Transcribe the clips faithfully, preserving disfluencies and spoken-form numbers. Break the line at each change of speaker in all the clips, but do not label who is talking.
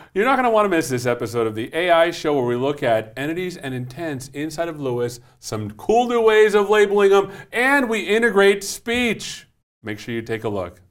You're not going to want to miss this episode of the A I Show where we look at entities and intents inside of Lewis, some cool new ways of labeling them, and we integrate speech. Make sure you take a look.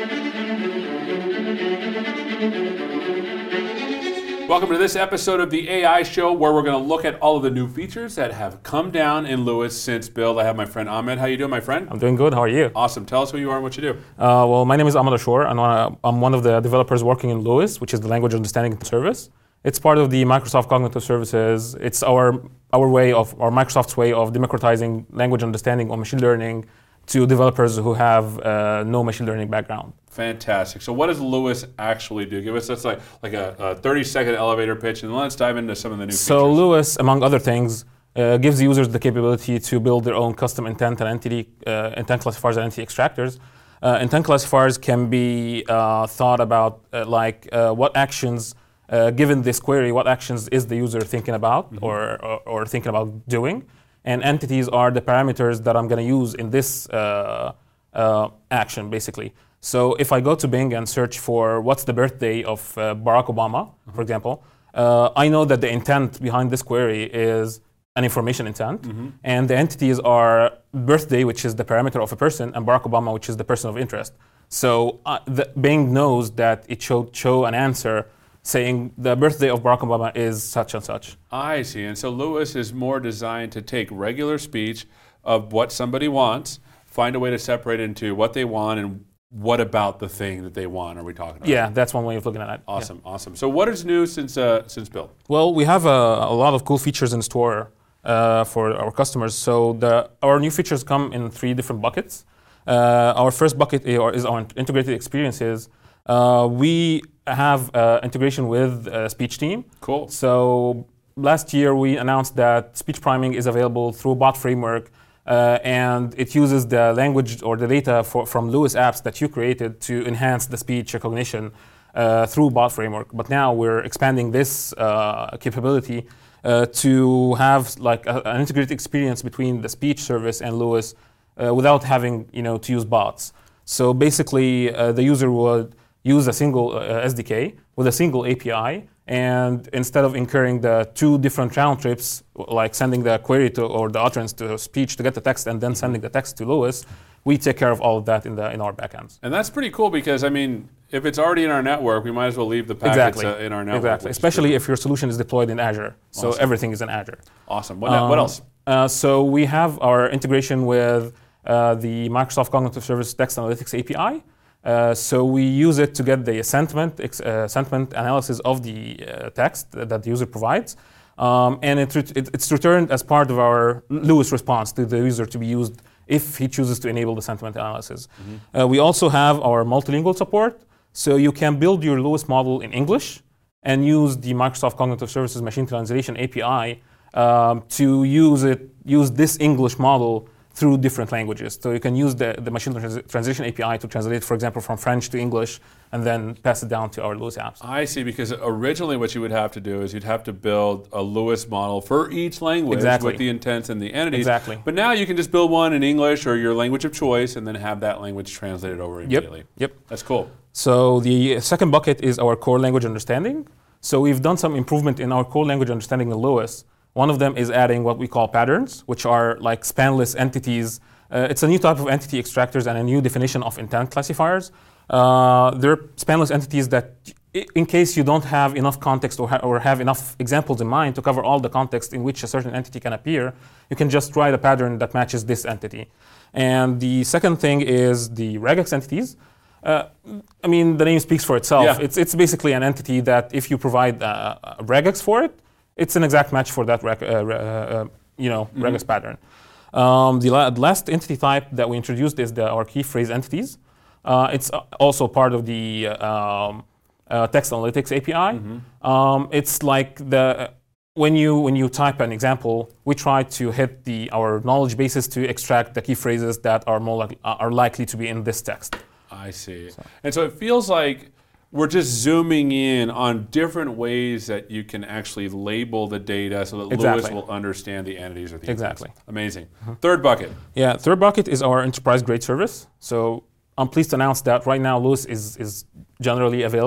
Welcome to this episode of the A I Show where we're going to look at all of the new features that have come down in Lewis since build. I have my friend Ahmed. How you doing, my friend?
I'm doing good. How are you?
Awesome. Tell us who you are and what you do.
Uh, well, my name is Ahmed Ashur, and uh, I'm one of the developers working in Lewis, which is the language understanding service. It's part of the Microsoft Cognitive Services. It's our our way of, or Microsoft's way of democratizing language understanding or machine learning to developers who have uh, no machine learning background.
Fantastic. So what does Lewis actually do? Give us that's like like a, a thirty second elevator pitch, and let's dive into some of the new
so
features.
So Lewis, among other things, uh, gives users the capability to build their own custom intent and entity uh, intent classifiers and entity extractors. Uh, intent classifiers can be uh, thought about uh, like uh, what actions, uh, given this query, what actions is the user thinking about mm-hmm. or, or or thinking about doing. And entities are the parameters that I'm going to use in this uh, uh, action, basically. So if I go to Bing and search for what's the birthday of uh, Barack Obama, mm-hmm. for example, uh, I know that the intent behind this query is an information intent, mm-hmm. and the entities are birthday, which is the parameter of a person, and Barack Obama, which is the person of interest. So uh, the Bing knows that it should show an answer saying the birthday of Barack Obama is such and such.
I see. And so Lewis is more designed to take regular speech of what somebody wants, find a way to separate into what they want and what about the thing that they want are we talking about?
Yeah, that's one way of looking at it.
Awesome,
yeah.
awesome. So what is new since uh, since build?
Well, we have a, a lot of cool features in store uh, for our customers. So the our new features come in three different buckets. Uh, our first bucket is our integrated experiences. Uh, we have uh, integration with uh, Speech Team.
Cool.
So last year we announced that speech priming is available through Bot Framework, uh, and it uses the language or the data for, from Lewis apps that you created to enhance the speech recognition uh, through Bot Framework. But now we're expanding this uh, capability uh, to have like a, an integrated experience between the speech service and Lewis uh, without having you know to use bots. So basically, uh, the user would use a single uh, S D K with a single A P I, and instead of incurring the two different round trips, like sending the query to or the utterance to speech to get the text and then sending the text to Lewis, we take care of all of that in the in our backends.
And that's pretty cool because I mean, if it's already in our network, we might as well leave the packets
exactly.
uh, in our network.
Exactly, especially if your solution is deployed in Azure. So
awesome.
Everything is in Azure.
Awesome. What, um, what else?
Uh, so we have our integration with uh, the Microsoft Cognitive Service Text Analytics A P I. Uh, so we use it to get the sentiment ex- uh, sentiment analysis of the uh, text that, that the user provides, um, and it, it, it's returned as part of our Lewis response to the user to be used if he chooses to enable the sentiment analysis. Mm-hmm. Uh, we also have our multilingual support, so you can build your Lewis model in English and use the Microsoft Cognitive Services Machine Translation A P I um, to use it use this English model through different languages. So you can use the, the machine trans- translation A P I to translate, for example, from French to English, and then pass it down to our Lewis apps.
I see, because originally what you would have to do is you'd have to build a Lewis model for each language
exactly.
with the intents and the entities.
Exactly.
But now you can just build one in English or your language of choice and then have that language translated over immediately.
Yep. Yep.
That's cool.
So the second bucket is our core language understanding. So we've done some improvement in our core language understanding in Lewis. One of them is adding what we call patterns, which are like spanless entities. Uh, it's a new type of entity extractors and a new definition of intent classifiers. Uh, they're spanless entities that, in case you don't have enough context or, ha- or have enough examples in mind to cover all the context in which a certain entity can appear, you can just write a pattern that matches this entity. And the second thing is the regex entities. Uh, I mean, the name speaks for itself.
Yeah.
It's it's basically an entity that if you provide uh, a regex for it, it's an exact match for that reg, uh, uh, you know, mm-hmm. regex pattern. Um, the, la- the last entity type that we introduced is the, our key phrase entities. Uh, it's also part of the um, uh, text analytics A P I. Mm-hmm. Um, it's like the when you when you type an example, we try to hit the our knowledge bases to extract the key phrases that are more like, uh, are likely to be in this text.
I see. So. And so it feels like we're just zooming in on different ways that you can actually label the data so that
exactly.
Lewis will understand the entities or the
exactly.
entities. Amazing. Uh-huh. Third bucket.
Yeah, third bucket is our enterprise grade service. So I'm pleased to announce that right now Lewis is, is generally available.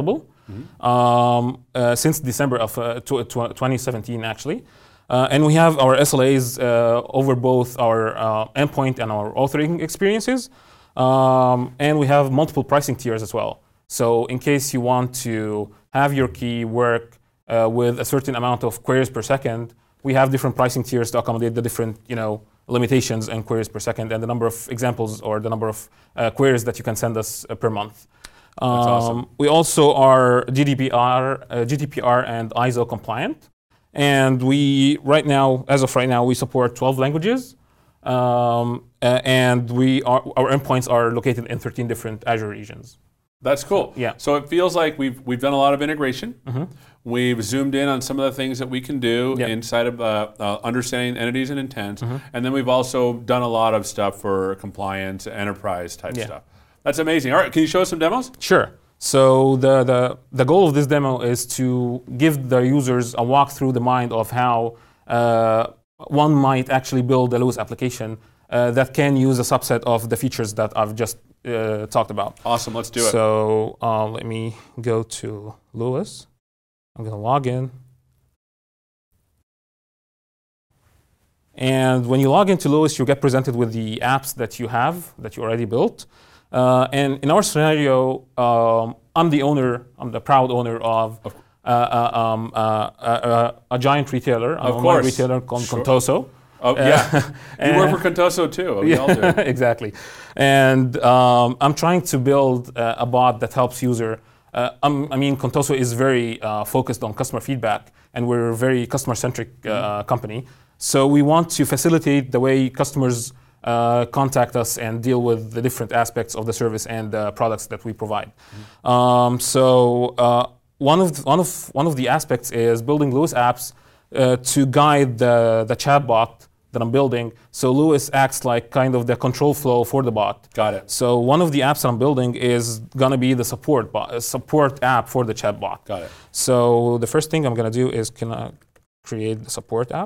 Mm-hmm.
um, uh, since December of uh, tw- tw- twenty seventeen, actually. Uh, and we have our S L As uh, over both our uh, endpoint and our authoring experiences. Um, and we have multiple pricing tiers as well. So in case you want to have your key work uh, with a certain amount of queries per second, we have different pricing tiers to accommodate the different, you know, limitations and queries per second and the number of examples or the number of uh, queries that you can send us uh, per month. Um,
That's awesome.
We also are G D P R, uh, G D P R and I S O compliant. And we, right now, as of right now, we support twelve languages. Um, uh, and we are, our endpoints are located in thirteen different Azure regions.
That's cool.
Yeah.
So it feels like we've we've done a lot of integration.
Mm-hmm.
We've zoomed in on some of the things that we can do
Yep.
inside of uh, uh, understanding entities and intents,
Mm-hmm.
and then we've also done a lot of stuff for compliance, enterprise type
Yeah.
stuff. That's amazing. All right, can you show us some demos?
Sure. So the, the, the goal of this demo is to give the users a walk through the mind of how uh, one might actually build a Lewis application uh, that can use a subset of the features that I've just uh, talked about.
Awesome, let's do it.
So uh, let me go to Lewis. I'm going to log in. And when you log into Lewis, you get presented with the apps that you have, that you already built. Uh, and in our scenario, um, I'm the owner, I'm the proud owner of uh, uh, um, uh, uh, a giant retailer, an
Of
online
course.
retailer called
Sure.
Contoso.
Oh, yeah. You work for Contoso too. We all do.
Exactly. And um, I'm trying to build uh, a bot that helps user. Uh, um, I mean, Contoso is very uh, focused on customer feedback, and we're a very customer-centric uh, mm-hmm. company. So we want to facilitate the way customers uh, contact us and deal with the different aspects of the service and the products that we provide. Mm-hmm. Um, so uh, one of the, one of one of the aspects is building Lewis apps uh, to guide the the chatbot that I'm building. So Lewis acts like kind of the control flow for the bot.
Got it.
So one of the apps that I'm building is gonna be the support bot, support app for the chatbot.
Got it.
So the first thing I'm gonna do is can I create the support app.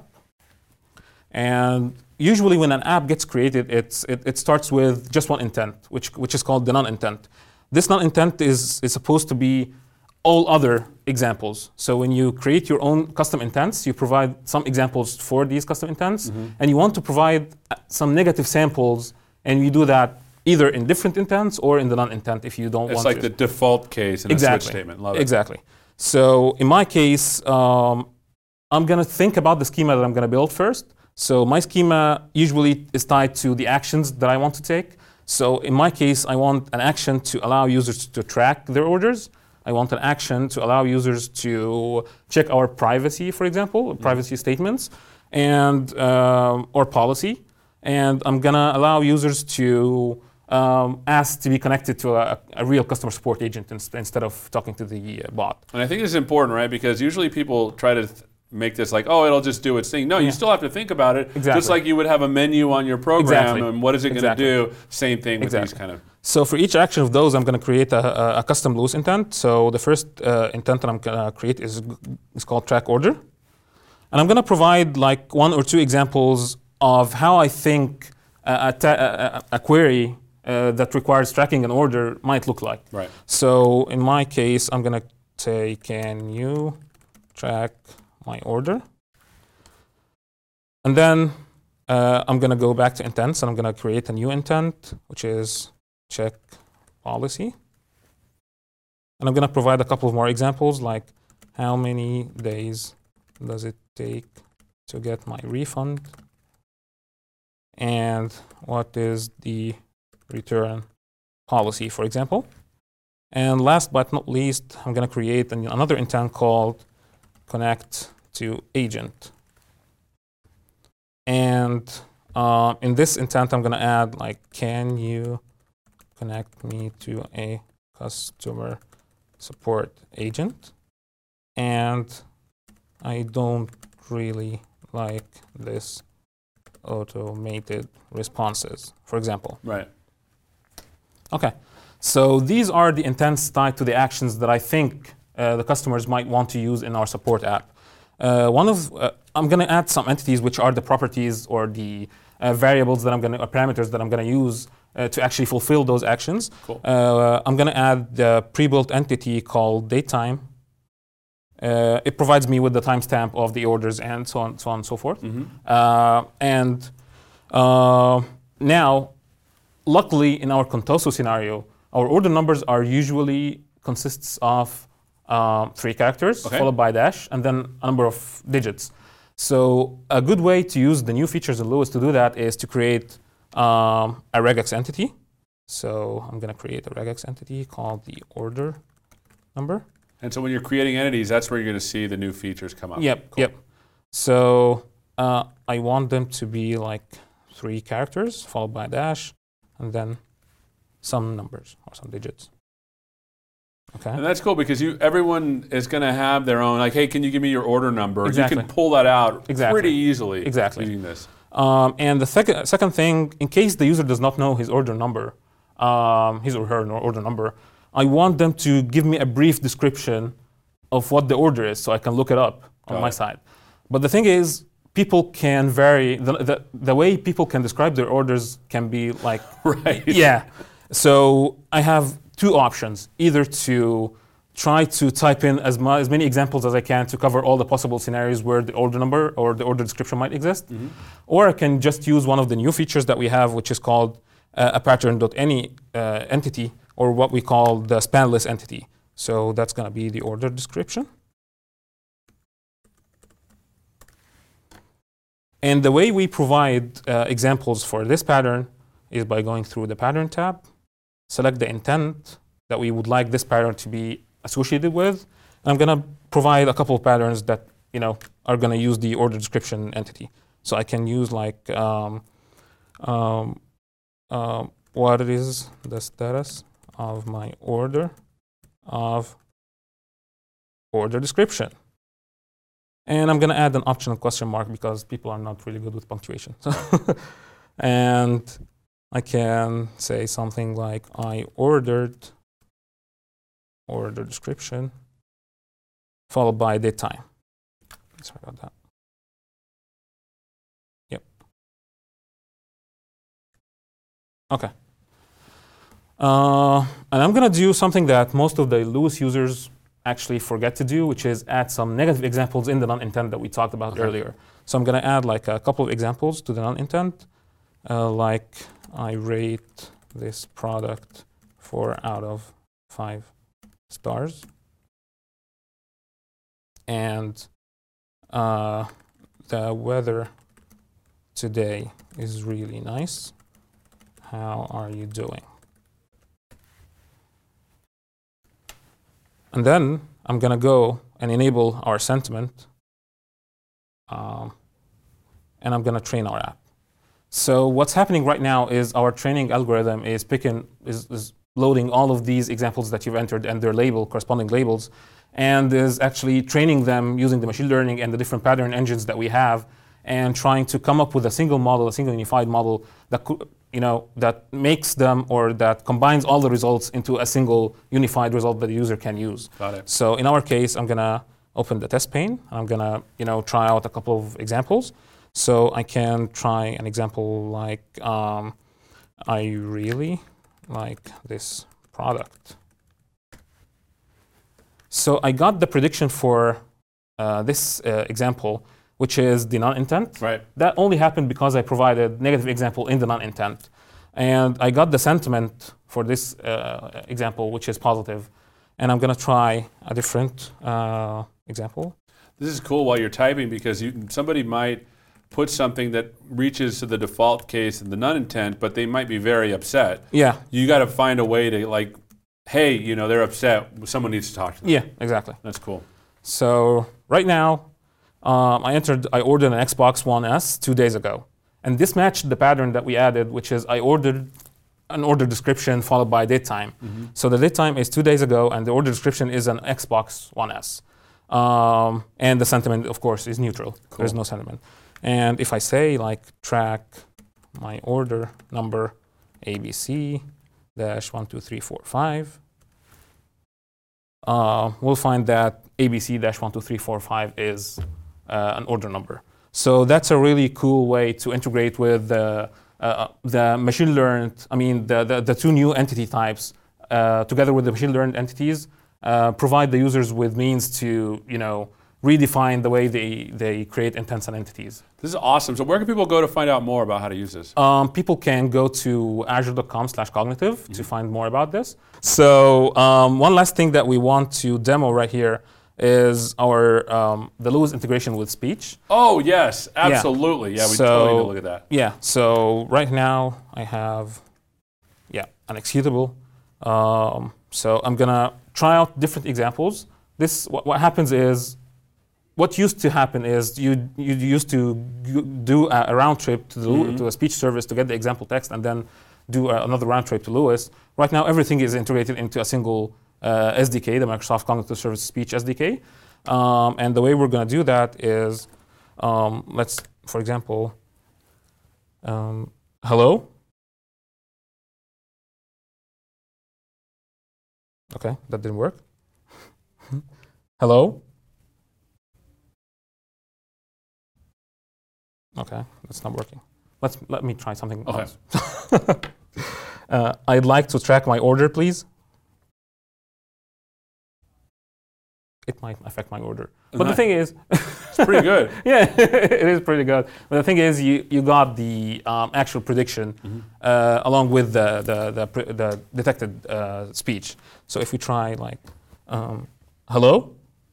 And usually when an app gets created, it's, it, it starts with just one intent, which, which is called the non-intent. This non-intent is, is supposed to be all other examples. So when you create your own custom intents, you provide some examples for these custom intents, mm-hmm. and you want to provide some negative samples, and you do that either in different intents or in the non-intent if you don't
it's
want
like
to.
It's like the default case in
exactly.
a switch statement. Love it.
Exactly. So in my case, um, I'm gonna think about the schema that I'm gonna build first. So my schema usually is tied to the actions that I want to take. So in my case, I want an action to allow users to track their orders. I want an action to allow users to check our privacy, for example, mm-hmm. privacy statements, and um, or policy. And I'm gonna allow users to um, ask to be connected to a, a real customer support agent inst- instead of talking to the uh, bot.
And I think this is important, right? Because usually people try to th- make this like, oh, it'll just do its thing. No,
yeah.
you still have to think about it.
Exactly.
Just like you would have a menu on your program,
exactly.
and what is it
exactly.
going to do? Same thing with
exactly.
these kind of.
So for each action of those, I'm going to create a, a, a custom Lewis intent. So the first uh, intent that I'm going to create is, is called track order. And I'm going to provide like one or two examples of how I think a, a, ta- a, a query uh, that requires tracking an order might look like.
Right.
So in my case, I'm going to say, can you track my order? And then uh, I'm going to go back to intents, and I'm going to create a new intent, which is check policy. And I'm going to provide a couple of more examples, like how many days does it take to get my refund? And what is the return policy, for example? And last but not least, I'm going to create an, another intent called connect to agent. And uh, in this intent, I'm going to add, like, can you connect me to a customer support agent? And I don't really like this automated responses, for example.
Right.
Okay. So these are the intents tied to the actions that I think uh, the customers might want to use in our support app. Uh, one of uh, I'm going to add some entities which are the properties or the uh, variables that I'm going to, or parameters that I'm going to use uh, to actually fulfill those actions.
Cool.
Uh, I'm going to add the pre-built entity called datetime. Uh, it provides me with the timestamp of the orders and so on, so on and so forth.
Mm-hmm.
Uh, and uh, now, luckily, in our Contoso scenario, our order numbers are usually consists of uh, three characters
Okay.
followed by a dash and then a number of digits. So a good way to use the new features in Lewis to do that is to create um, a regex entity. So I'm going to create a regex entity called the order number.
And so when you're creating entities, that's where you're going to see the new features come up.
Yep,
Cool.
yep. So uh, I want them to be like three characters followed by a dash and then some numbers or some digits. Okay.
And that's cool because you everyone is going to have their own, like, hey, can you give me your order number?
Exactly.
You can pull that out
Exactly.
pretty easily
Exactly.
using this.
Um, and the second second thing, in case the user does not know his order number, um, his or her no- order number, I want them to give me a brief description of what the order is so I can look it up on
Got
my
it.
side. But the thing is, people can vary, the, the, the way people can describe their orders can be like,
Right.
yeah. So I have two options, either to try to type in as, mu- as many examples as I can to cover all the possible scenarios where the order number or the order description might exist,
Mm-hmm.
or I can just use one of the new features that we have, which is called uh, a pattern.any uh, entity, or what we call the spanless entity. So that's going to be the order description. And the way we provide uh, examples for this pattern is by going through the pattern tab, select the intent that we would like this pattern to be associated with. And I'm going to provide a couple of patterns that you know are going to use the order description entity. So I can use like um, um, um, what is the status of my order of order description. And I'm going to add an optional question mark because people are not really good with punctuation. So and I can say something like I ordered order description followed by date time. Sorry about that. Yep. Okay. Uh, and I'm going to do something that most of the Lewis users actually forget to do, which is add some negative examples in the non-intent that we talked about
Okay.
earlier. So I'm going to add like a couple of examples to the non-intent, uh, like I rate this product four out of five stars. And uh, the weather today is really nice. How are you doing? And then I'm going to go and enable our sentiment. Um, and I'm going to train our app. So what's happening right now is our training algorithm is picking, is, is loading all of these examples that you've entered and their label, corresponding labels, and is actually training them using the machine learning and the different pattern engines that we have, and trying to come up with a single model, a single unified model that could, you know, that makes them or that combines all the results into a single unified result that the user can use.
Got it.
So in our case, I'm gonna open the test pane. I'm gonna, you know, try out a couple of examples. So I can try an example like, um, I really like this product. So I got the prediction for uh, this uh, example, which is the non-intent.
Right.
That only happened because I provided negative example in the non-intent. And I got the sentiment for this uh, example, which is positive. And I'm gonna try a different uh, example.
This is cool while you're typing because you, somebody might put something that reaches to the default case in the non-intent, but they might be very upset.
Yeah,
You got to find a way to like, hey, you know, they're upset. Someone needs to talk to them.
yeah, exactly.
That's cool.
So right now, um, I entered, I ordered an Xbox One S two days ago. And this matched the pattern that we added, which is I ordered an order description followed by date time.
Mm-hmm.
So the date time is two days ago, and the order description is an Xbox One S. Um, and the sentiment, of course, is neutral.
Cool.
There's no sentiment. And if I say like track my order number A B C dash one two three four five, uh, we'll find that A B C dash one two three four five is uh, an order number. So that's a really cool way to integrate with the uh, the machine learned, I mean, the, the, the two new entity types, uh, together with the machine learned entities, uh, provide the users with means to, you know, redefine the way they, they create intents and entities.
This is awesome. So where can people go to find out more about how to use this?
Um, people can go to azure.com slash cognitive mm-hmm. to find more about this. So um, one last thing that we want to demo right here is our um, the Lewis integration with speech.
Oh yes, absolutely. Yeah, yeah we
so,
totally need to look at that.
Yeah. So right now I have yeah an executable. Um, so I'm gonna try out different examples. This what, what happens is what used to happen is you you used to do a, a round trip to the mm-hmm. to a speech service to get the example text and then do a, another round trip to Lewis. Right now everything is integrated into a single Uh, S D K, the Microsoft Cognitive Service Speech S D K. Um, and the way we're going to do that is, um, let's, for example, um, hello. Okay, that didn't work. Hello. Okay, that's not working. Let's let me try something
okay.
else. uh, I'd like to track my order, please. It might affect my order. But nice. The thing is...
it's pretty good.
Yeah, it is pretty good. But the thing is, you, you got the um, actual prediction mm-hmm. uh, along with the, the, the, the detected uh, speech. So if we try like, um, hello?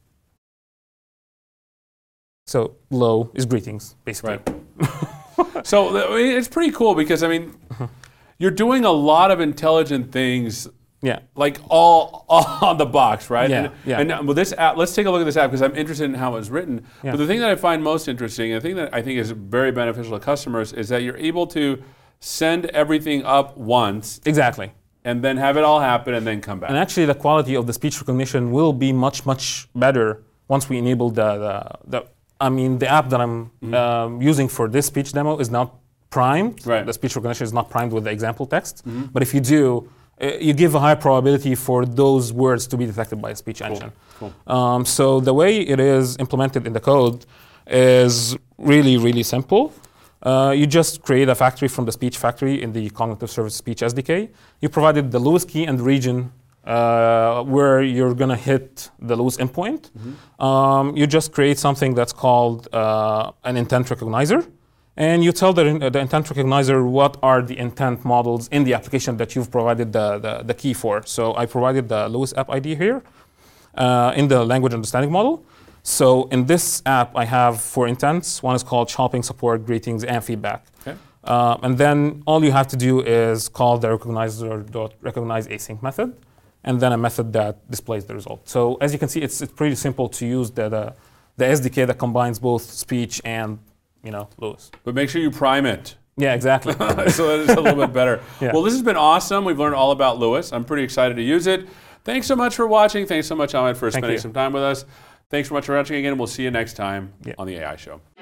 So low is greetings, basically.
Right. So I mean, it's pretty cool because, I mean, you're doing a lot of intelligent things.
Yeah,
like all, all on the box, right?
Yeah,
and,
yeah.
and with this app, let's take a look at this app because I'm interested in how it's written.
Yeah.
But the thing that I find most interesting, and the thing that I think is very beneficial to customers, is that you're able to send everything up once.
Exactly.
And then have it all happen and then come back.
And actually, the quality of the speech recognition will be much, much better once we enable the, the, the I mean, the app that I'm mm-hmm. um, using for this speech demo is not primed.
Right.
The speech recognition is not primed with the example text.
Mm-hmm.
But if you do, you give a high probability for those words to be detected by a speech
cool.
engine.
Cool.
Um, so the way it is implemented in the code is really, really simple. Uh, you just create a factory from the speech factory in the Cognitive Service Speech S D K. You provided the Lewis key and region uh, where you're going to hit the Lewis endpoint. Mm-hmm. Um, you just create something that's called uh, an intent recognizer. And you tell the, the intent recognizer what are the intent models in the application that you've provided the, the, the key for. So I provided the Lewis app I D here uh, in the language understanding model. So in this app, I have four intents. One is called shopping, support, greetings, and feedback.
Okay.
Uh, and then all you have to do is call the recognizer.recognize async method, and then a method that displays the result. So as you can see, it's, it's pretty simple to use the, the, the S D K that combines both speech and you know, Lewis.
But make sure you prime it.
Yeah, exactly.
So that it's a little bit better.
Yeah.
Well, this has been awesome. We've learned all about Lewis. I'm pretty excited to use it. Thanks so much for watching. Thanks so much, Ahmed, for
Thank
spending
you.
some time with us. Thanks so much for watching again. We'll see you next time yeah. on the A I Show.